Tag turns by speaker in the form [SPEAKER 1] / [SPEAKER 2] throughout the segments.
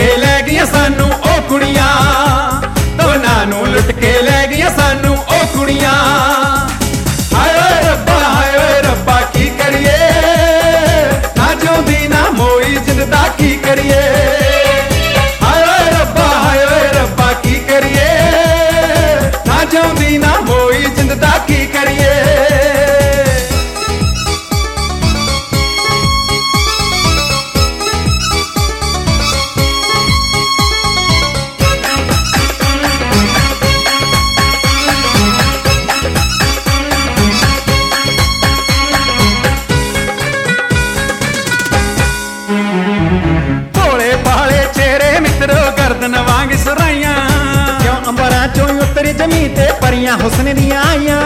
[SPEAKER 1] के लै गईयां सानू ओ कुड़ियां, दोनां नूं लुट के लै गईयां सानू ओ कुड़ियां। हाय ओए रब्बा की करिए, ना जिउंदी ना मोई जिंद दा की करिए। हाय ओए रब्बा की करिए, ना जिउंदी ना मोई जिंद दा की करिए। गर्दन वांग सुराइयां, क्यों अंबरां चों उतरी जमी ते परियां हुस्न दियां आईयां।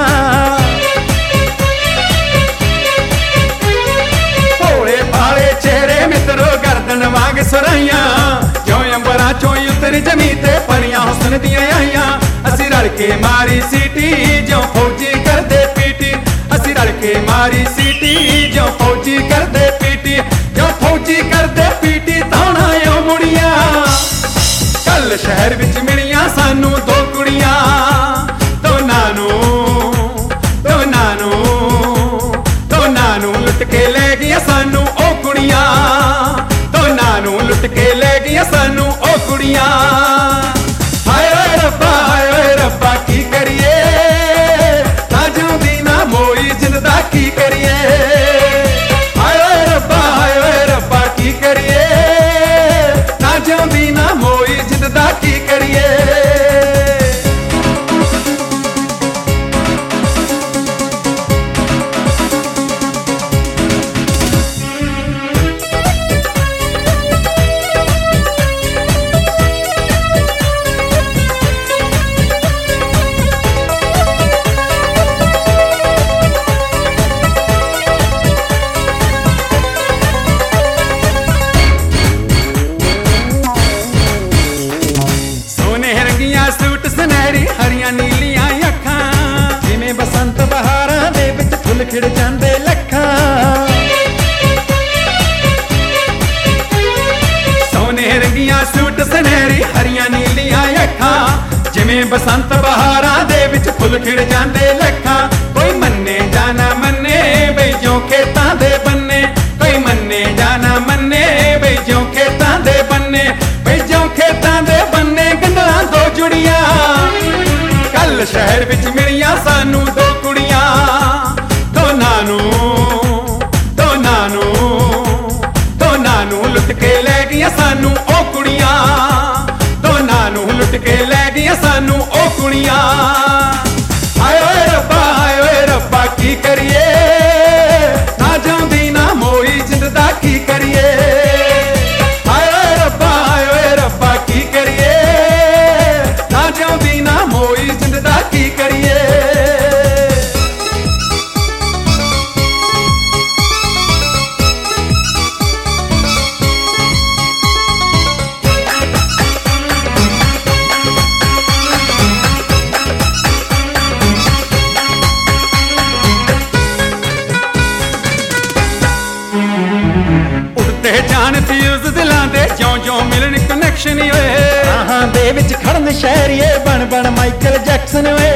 [SPEAKER 1] भोले भाले चेहरे मित्रो गर्दन वांग सुराइयां, क्यों अंबरां चों उतरी जमी ते परियां हुस्न दियां आईयां। असीं रल के मारी सीटी जो फौजी करदे पीटी, असीं रल के मारी सीटी जो फौजी करदे पीटी, जो फौजी करदे पीटी ताना यो मुड़ियां। कल शहर विच मिलियां सानू दो कुड़ियां, दोनां नूं लुट के लै गईयां सानू ओ कुड़ियां, दोनां नूं लुट के लै गईयां सानू ओ कुड़ियां। हाय ओए रब्बा की करिए, ना जिउंदी ना मोई जिंद दा की करिए। हाय ओए रब्बा की करिए, ना जिउंदी ना मोई जिंद दा की करिए। सूट सुनहरी हरियां नीलियां अखां, जिवें बसंत बहारां दे विच फुल खिड़ जांदे लखां। सोने रंगियां सूट सुनहरी हरियां नीलियां अखां, जिवें बसंत बहारां दे विच फुल खिड़ जांदे लखां। कोई मन्ने जाना मन्ने बई जो खेतां दे बन्ने, कोई मन्ने जाना मन्ने बई जो खेतां दे बन्ने, बई जो खेतां दे बन्ने गंढलां दो जुड़ियां। कल शहर विच मिलियां सानू दो कुड़ियां, दोनां नूं लुट के लै गईयां सानू ओ कुड़ियां, दोनां नूं लुट के लै गईयां सानू ओ कुड़ियां। हाय ओए रब्बा की करिए, ना जिउंदी ना मोई जिंद दा की करिए। हाय ओए रब्बा की करिए, ना जिउंदी ना मोई जिंद दा की करिए। उड़ते जान फ्यूज दिलां दे ज्यों ज्यों मिलन कनैक्शन होए, राहां दे विच खड़न शहरीए बन बन माइकल जैक्सन होए।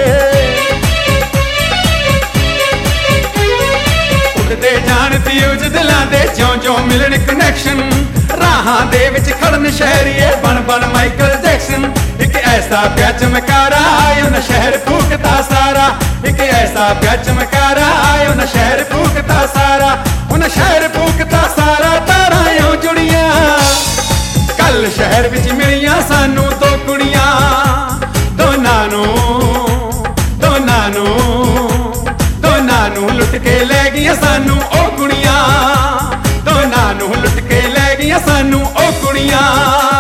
[SPEAKER 1] उड़ते जान फ्यूज दिलां दे ज्यों ज्यों मिलन कनैक्शन, राहां दे विच खड़न शहरीए बन बन माइकल जैक्सन। एक ऐसा प्या चमकारा आयो न शहर फूकता सारा, एक ऐसा प्या चमकारा आयो न शहर फूकता सारा, उन शहर फूकता सारा तारां यो जुड़ियां। कल शहर विच मिलियां सानू दो कुड़ियां, दोनां नूं लुट के लै गईयां सानू ओ कुड़ियां, दोनां नूं लुट के लै गईयां सानू ओ कुड़ियां।